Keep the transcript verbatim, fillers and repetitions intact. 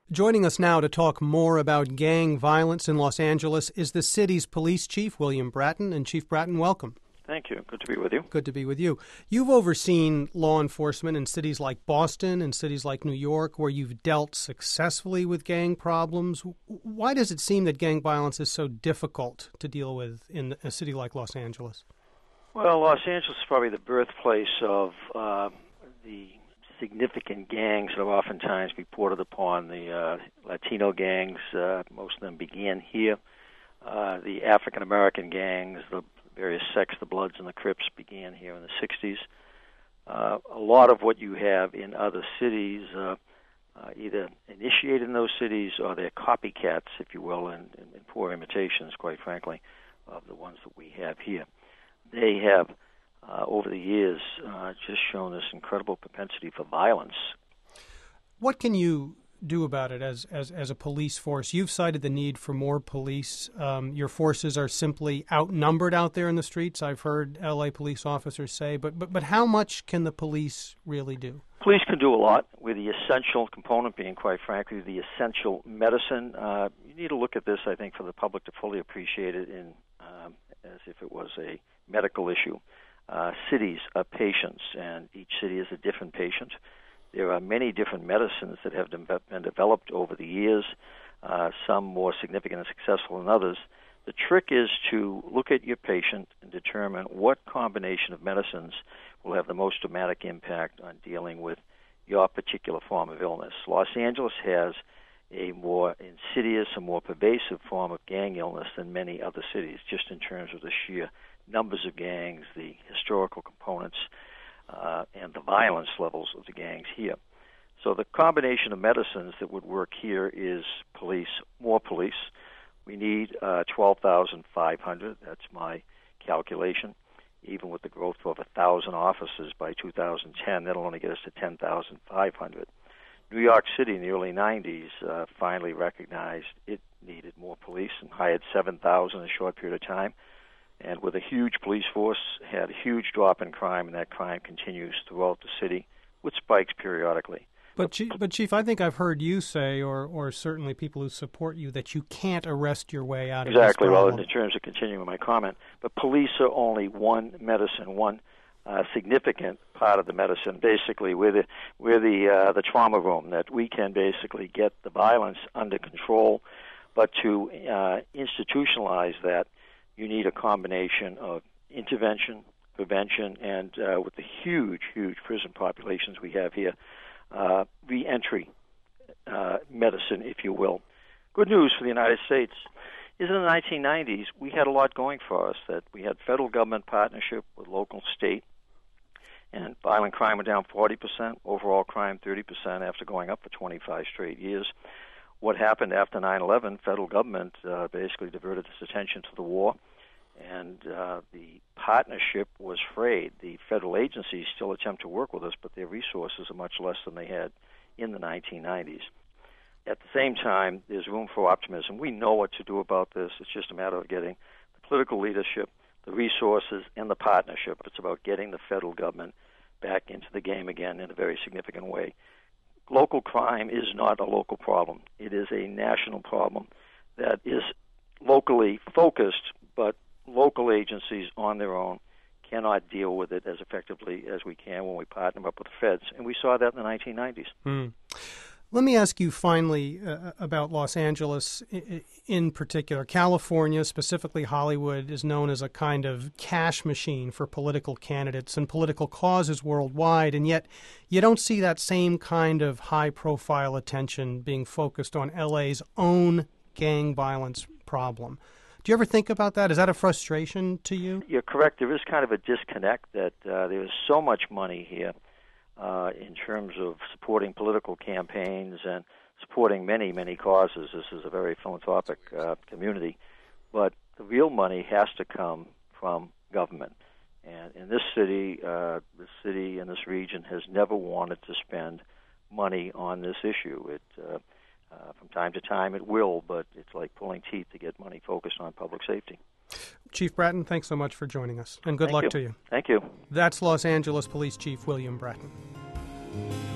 Joining us now to talk more about gang violence in Los Angeles is the city's police chief, William Bratton. And Chief Bratton, welcome. Thank you. Good to be with you. Good to be with you. You've overseen law enforcement in cities like Boston and cities like New York, where you've dealt successfully with gang problems. Why does it seem that gang violence is so difficult to deal with in a city like Los Angeles? Well, Los Angeles is probably the birthplace of uh, the significant gangs that are oftentimes reported upon. The uh, Latino gangs, uh, most of them began here. Uh, the African-American gangs, the various sects, the Bloods and the Crips, began here in the sixties. Uh, a lot of what you have in other cities uh, uh, either initiated in those cities or they're copycats, if you will, and, and poor imitations, quite frankly, of the ones that we have here. They have, uh, over the years, uh, just shown this incredible propensity for violence. What can you do about it as, as, as a police force? You've cited the need for more police. Um, your forces are simply outnumbered out there in the streets, I've heard L A police officers say. But, but, but how much can the police really do? Police can do a lot, with the essential component being, quite frankly, the essential medicine. Uh, you need to look at this, I think, for the public to fully appreciate it in um, as if it was a medical issue. Uh, cities are patients, and each city is a different patient. There are many different medicines that have been developed over the years, uh, some more significant and successful than others. The trick is to look at your patient and determine what combination of medicines will have the most dramatic impact on dealing with your particular form of illness. Los Angeles has a more insidious, a more pervasive form of gang illness than many other cities, just in terms of the sheer numbers of gangs, the historical components, Uh, and the violence levels of the gangs here. So the combination of medicines that would work here is police, more police. We need uh, twelve thousand five hundred. That's my calculation. Even with the growth of one thousand officers by two thousand ten, that'll only get us to ten thousand five hundred. New York City in the early nineties uh, finally recognized it needed more police and hired seven thousand in a short period of time. And with a huge police force, had a huge drop in crime, and that crime continues throughout the city with spikes periodically. But, Chief, but Chief, I think I've heard you say, or, or certainly people who support you, that you can't arrest your way out of this Exactly. problem. Well, in terms of continuing my comment, but police are only one medicine, one uh, significant part of the medicine. Basically, we're the we're the uh, the trauma room that we can basically get the violence under control, but to uh, institutionalize that, you need a combination of intervention, prevention, and uh, with the huge, huge prison populations we have here, uh, re-entry uh, medicine, if you will. Good news for the United States is in the nineteen nineties, we had a lot going for us, that we had federal government partnership with local, state, and violent crime went down forty percent, overall crime thirty percent after going up for twenty-five straight years. What happened after nine eleven, federal government uh, basically diverted its attention to the war, and uh, the partnership was frayed. The federal agencies still attempt to work with us, but their resources are much less than they had in the nineteen nineties. At the same time, there's room for optimism. We know what to do about this. It's just a matter of getting the political leadership, the resources, and the partnership. It's about getting the federal government back into the game again in a very significant way. Local crime is not a local problem. It is a national problem that is locally focused, but local agencies on their own cannot deal with it as effectively as we can when we partner up with the feds. And we saw that in the nineteen nineties. Mm. Let me ask you finally uh, about Los Angeles in particular. California, specifically Hollywood, is known as a kind of cash machine for political candidates and political causes worldwide, and yet you don't see that same kind of high-profile attention being focused on L A's own gang violence problem. Do you ever think about that? Is that a frustration to you? You're correct. There is kind of a disconnect that uh, there is so much money here Uh, in terms of supporting political campaigns and supporting many, many causes. This is a very philanthropic uh, community. But the real money has to come from government. And in this city, uh, the city in this region has never wanted to spend money on this issue. It, uh, uh, from time to time it will, but it's like pulling teeth to get money focused on public safety. Chief Bratton, thanks so much for joining us, and good Thank luck you. to you. Thank you. That's Los Angeles Police Chief William Bratton.